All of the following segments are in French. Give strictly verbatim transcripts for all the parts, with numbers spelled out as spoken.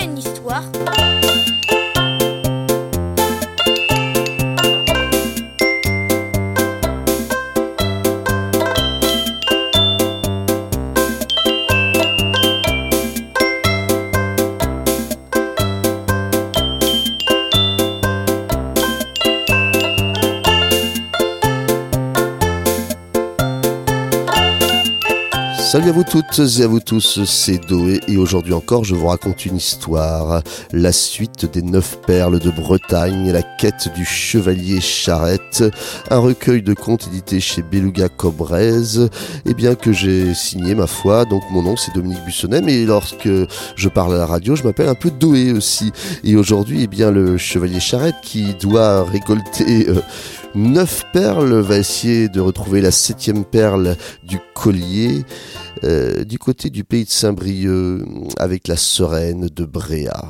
une histoire. Salut à vous toutes et à vous tous, c'est Doé et aujourd'hui encore je vous raconte une histoire, la suite des neuf perles de Bretagne, la quête du chevalier Charette, un recueil de contes édité chez Beluga Cobrez, et bien que j'ai signé ma foi, donc mon nom c'est Dominique Bussonnet, mais lorsque je parle à la radio je m'appelle un peu Doé aussi, et aujourd'hui eh bien le chevalier Charette qui doit récolter euh, neuf perles va essayer de retrouver la septième perle du collier euh, du côté du pays de Saint-Brieuc avec la sereine de Bréa.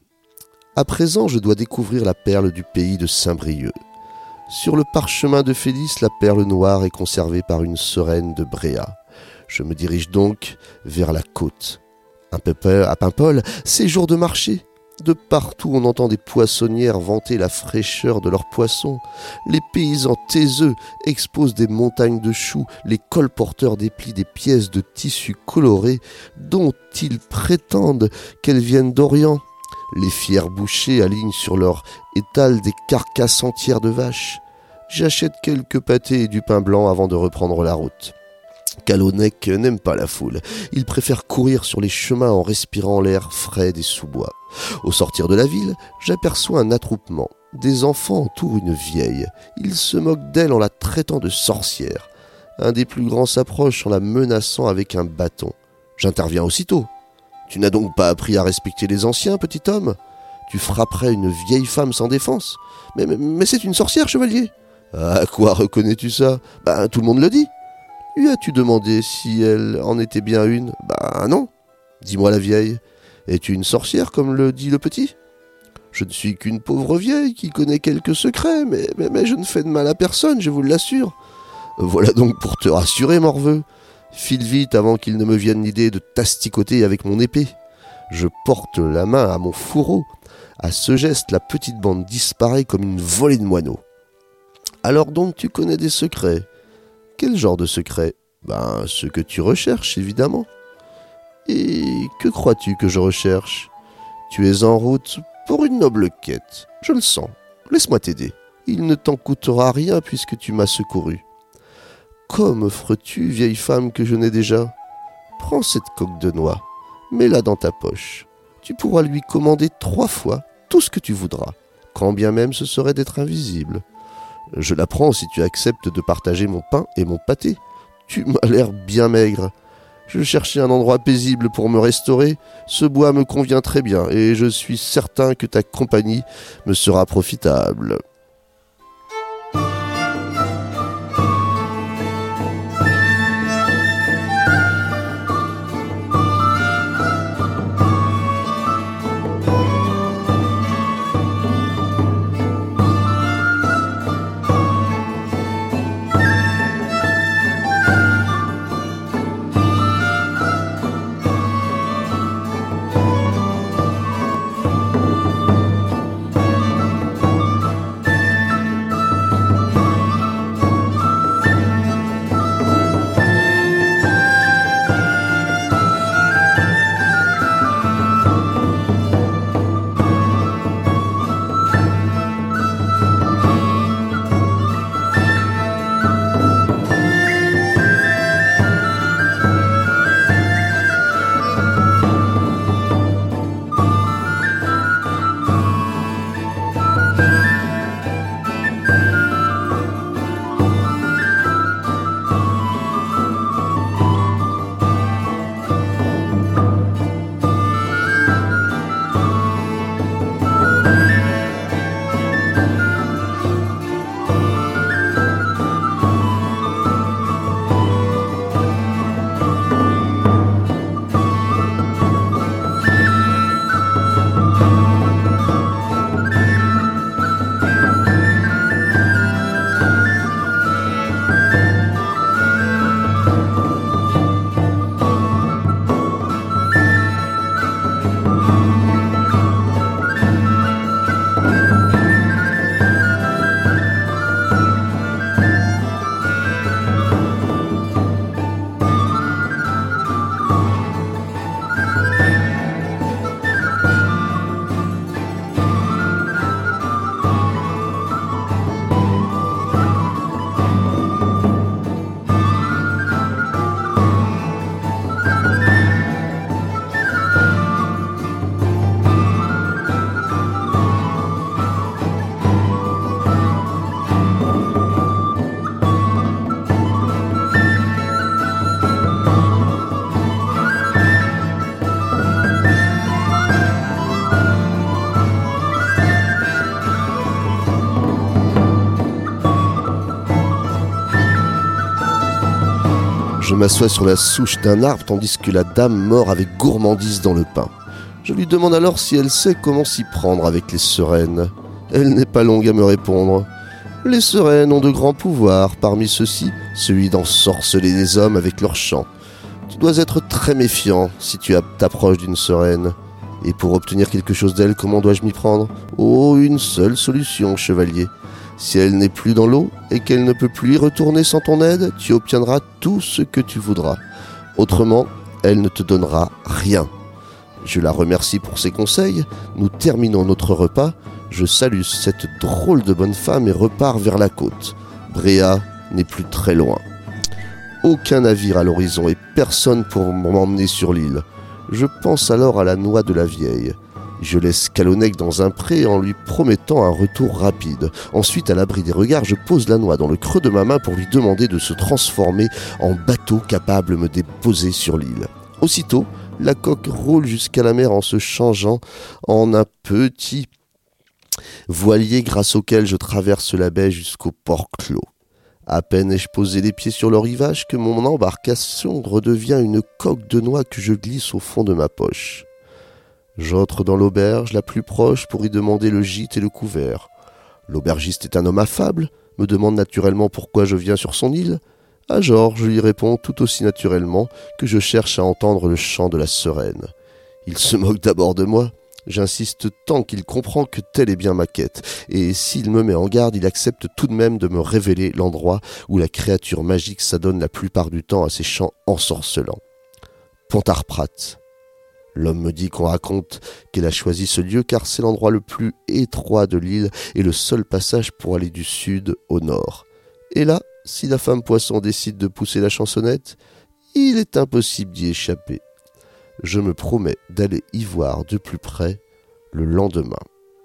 À présent, je dois découvrir la perle du pays de Saint-Brieuc. Sur le parchemin de Félix, la perle noire est conservée par une sereine de Bréa. Je me dirige donc vers la côte. Un peu à Paimpol, c'est jour de marché. De partout, on entend des poissonnières vanter la fraîcheur de leurs poissons. Les paysans taiseux exposent des montagnes de choux. Les colporteurs déplient des pièces de tissu coloré dont ils prétendent qu'elles viennent d'Orient. Les fiers bouchers alignent sur leur étal des carcasses entières de vaches. J'achète quelques pâtés et du pain blanc avant de reprendre la route. Calonnec n'aime pas la foule. Il préfère courir sur les chemins en respirant l'air frais des sous-bois. Au sortir de la ville, j'aperçois un attroupement. Des enfants entourent une vieille. Ils se moquent d'elle en la traitant de sorcière. Un des plus grands s'approche en la menaçant avec un bâton. J'interviens aussitôt. « Tu n'as donc pas appris à respecter les anciens, petit homme ? Tu frapperais une vieille femme sans défense ? Mais, mais, mais c'est une sorcière, chevalier !»« À quoi reconnais-tu ça ? Ben, tout le monde le dit. » « Lui as-tu demandé si elle en était bien une ? Ben non. Dis-moi la vieille, es-tu une sorcière comme le dit le petit ? Je ne suis qu'une pauvre vieille qui connaît quelques secrets, mais, mais, mais je ne fais de mal à personne, je vous l'assure. Voilà donc pour te rassurer, morveux. File vite avant qu'il ne me vienne l'idée de t'asticoter avec mon épée. Je porte la main à mon fourreau. À ce geste, la petite bande disparaît comme une volée de moineaux. Alors donc tu connais des secrets ? Quel genre de secret ? Ben, ce que tu recherches, évidemment. Et que crois-tu que je recherche ? Tu es en route pour une noble quête. Je le sens. Laisse-moi t'aider. Il ne t'en coûtera rien puisque tu m'as secouru. Comme feras-tu, vieille femme que je n'ai déjà ? Prends cette coque de noix, mets-la dans ta poche. Tu pourras lui commander trois fois tout ce que tu voudras, quand bien même ce serait d'être invisible. Je la prends si tu acceptes de partager mon pain et mon pâté. Tu m'as l'air bien maigre. Je cherchais un endroit paisible pour me restaurer. Ce bois me convient très bien et je suis certain que ta compagnie me sera profitable. m'assois sur la souche d'un arbre tandis que la dame mord avec gourmandise dans le pain. Je lui demande alors si elle sait comment s'y prendre avec les sereines. Elle n'est pas longue à me répondre. Les sereines ont de grands pouvoirs, parmi ceux-ci, celui d'ensorceler les hommes avec leurs chants. Tu dois être très méfiant si tu t'approches d'une sereine. Et pour obtenir quelque chose d'elle, comment dois-je m'y prendre ? Oh, une seule solution, chevalier. Si elle n'est plus dans l'eau et qu'elle ne peut plus y retourner sans ton aide, tu obtiendras tout ce que tu voudras. Autrement, elle ne te donnera rien. Je la remercie pour ses conseils. Nous terminons notre repas. Je salue cette drôle de bonne femme et repars vers la côte. Bréa n'est plus très loin. Aucun navire à l'horizon et personne pour m'emmener sur l'île. Je pense alors à la noix de la vieille. Je laisse Calonec dans un pré en lui promettant un retour rapide. Ensuite, à l'abri des regards, je pose la noix dans le creux de ma main pour lui demander de se transformer en bateau capable de me déposer sur l'île. Aussitôt, la coque roule jusqu'à la mer en se changeant en un petit voilier grâce auquel je traverse la baie jusqu'au port clos. À peine ai-je posé les pieds sur le rivage que mon embarcation redevient une coque de noix que je glisse au fond de ma poche. J'entre dans l'auberge la plus proche pour y demander le gîte et le couvert. L'aubergiste est un homme affable, me demande naturellement pourquoi je viens sur son île. À Georges, je lui réponds tout aussi naturellement que je cherche à entendre le chant de la sereine. Il se moque d'abord de moi. J'insiste tant qu'il comprend que telle est bien ma quête, et s'il me met en garde, il accepte tout de même de me révéler l'endroit où la créature magique s'adonne la plupart du temps à ses chants ensorcelants. Pontarprat. L'homme me dit qu'on raconte qu'elle a choisi ce lieu car c'est l'endroit le plus étroit de l'île et le seul passage pour aller du sud au nord. Et là, si la femme poisson décide de pousser la chansonnette, il est impossible d'y échapper. Je me promets d'aller y voir de plus près le lendemain.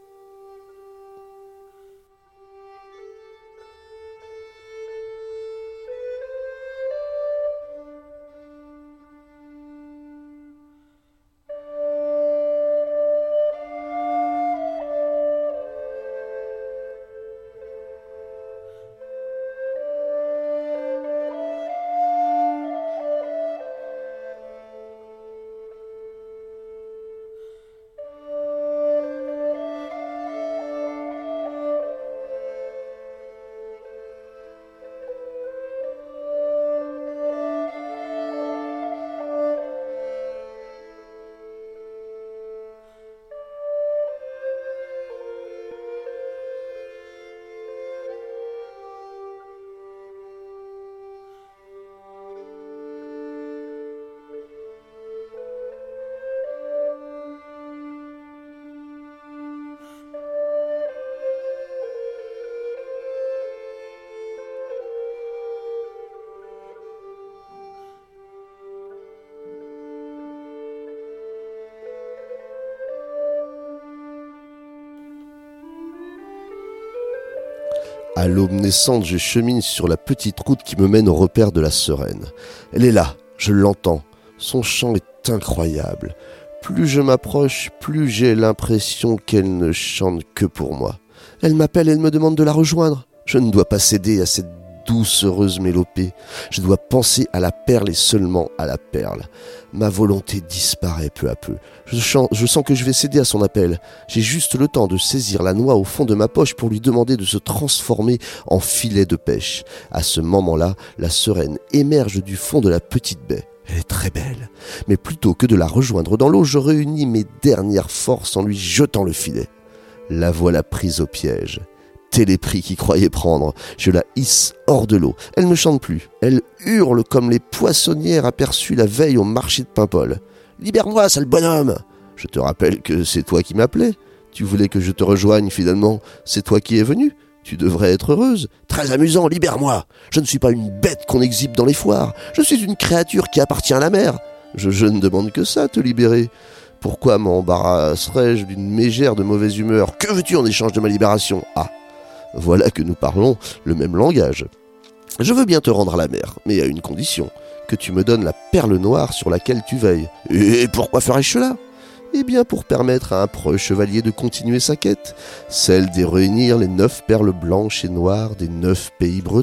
À l'aube naissante, je chemine sur la petite route qui me mène au repère de la sereine. Elle est là, je l'entends. Son chant est incroyable. Plus je m'approche, plus j'ai l'impression qu'elle ne chante que pour moi. Elle m'appelle, elle me demande de la rejoindre. Je ne dois pas céder à cette douce, heureuse mélopée. Je dois penser à la perle et seulement à la perle. Ma volonté disparaît peu à peu. Je, chante, je sens que je vais céder à son appel. J'ai juste le temps de saisir la noix au fond de ma poche pour lui demander de se transformer en filet de pêche. À ce moment-là, la sereine émerge du fond de la petite baie. Elle est très belle. Mais plutôt que de la rejoindre dans l'eau, je réunis mes dernières forces en lui jetant le filet. La voilà prise au piège. Télépris qui croyait prendre. Je la hisse hors de l'eau. Elle ne chante plus. Elle hurle comme les poissonnières aperçues la veille au marché de Paimpol. « Libère-moi, sale bonhomme !» Je te rappelle que c'est toi qui m'appelais. Tu voulais que je te rejoigne finalement. C'est toi qui es venu. Tu devrais être heureuse. Très amusant, libère-moi. Je ne suis pas une bête qu'on exhibe dans les foires. Je suis une créature qui appartient à la mer. Je, je ne demande que ça, te libérer. Pourquoi m'embarrasserais-je d'une mégère de mauvaise humeur ? Que veux-tu en échange de ma libération ? Ah, voilà que nous parlons le même langage. Je veux bien te rendre à la mer, mais à une condition, que tu me donnes la perle noire sur laquelle tu veilles. Et pourquoi ferais-je cela ? Eh bien pour permettre à un preux chevalier de continuer sa quête, celle de réunir les neuf perles blanches et noires des neuf pays bretons.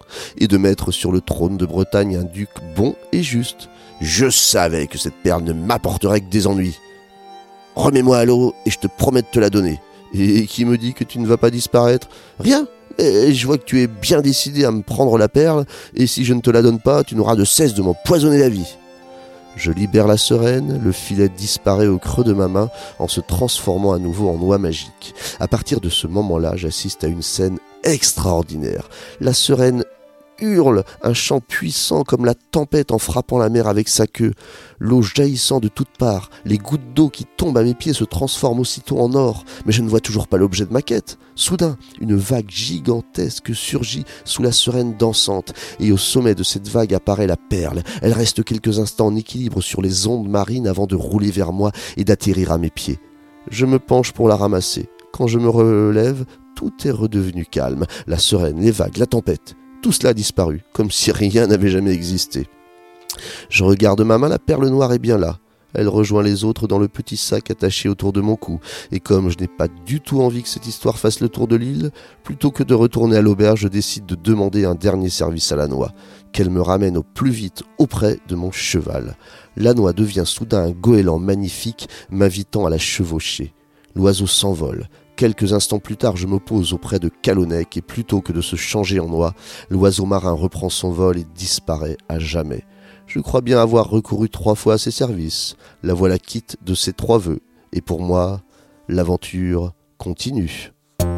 et de mettre sur le trône de Bretagne un duc bon et juste. Je savais que cette perle ne m'apporterait que des ennuis. Remets-moi à l'eau et je te promets de te la donner. Et qui me dit que tu ne vas pas disparaître ? Rien. Et je vois que tu es bien décidé à me prendre la perle, et si je ne te la donne pas, tu n'auras de cesse de m'empoisonner la vie. Je libère la seringue, le filet disparaît au creux de ma main en se transformant à nouveau en oie magique. À partir de ce moment-là, j'assiste à une scène extraordinaire. La seringue hurle, un chant puissant comme la tempête en frappant la mer avec sa queue. L'eau jaillissant de toutes parts, les gouttes d'eau qui tombent à mes pieds se transforment aussitôt en or, mais je ne vois toujours pas l'objet de ma quête. Soudain, une vague gigantesque surgit sous la seringue dansante, et au sommet de cette vague apparaît la perle. Elle reste quelques instants en équilibre sur les ondes marines avant de rouler vers moi et d'atterrir à mes pieds. Je me penche pour la ramasser. Quand je me relève, tout est redevenu calme. La seringue, les vagues, la tempête. Tout cela a disparu, comme si rien n'avait jamais existé. Je regarde ma main, la perle noire est bien là. Elle rejoint les autres dans le petit sac attaché autour de mon cou. Et comme je n'ai pas du tout envie que cette histoire fasse le tour de l'île, plutôt que de retourner à l'auberge, je décide de demander un dernier service à la noix, qu'elle me ramène au plus vite auprès de mon cheval. La noix devient soudain un goéland magnifique, m'invitant à la chevaucher. L'oiseau s'envole. Quelques instants plus tard, je me pose auprès de Calonnec et plutôt que de se changer en oie, l'oiseau marin reprend son vol et disparaît à jamais. Je crois bien avoir recouru trois fois à ses services. La voilà quitte de ses trois vœux. Et pour moi, l'aventure continue.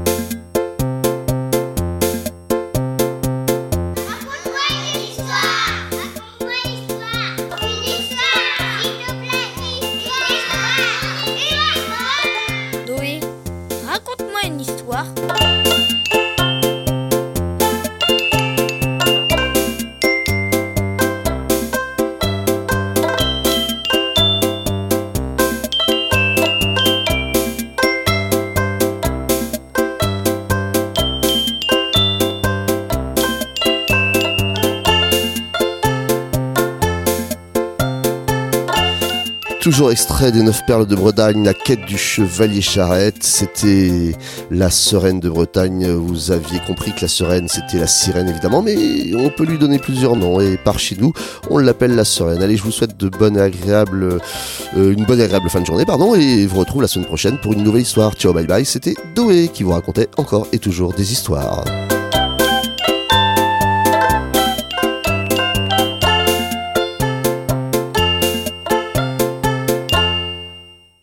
Raconte-moi une histoire. Toujours extrait des Neuf Perles de Bretagne, la quête du chevalier Charette. C'était la sirène de Bretagne. Vous aviez compris que la sirène, c'était la sirène évidemment, mais on peut lui donner plusieurs noms. Et par chez nous, on l'appelle la sirène. Allez, je vous souhaite de bonnes et agréables, euh, une bonne et agréable fin de journée, pardon, et vous retrouve la semaine prochaine pour une nouvelle histoire. Ciao, bye bye. C'était Doé qui vous racontait encore et toujours des histoires.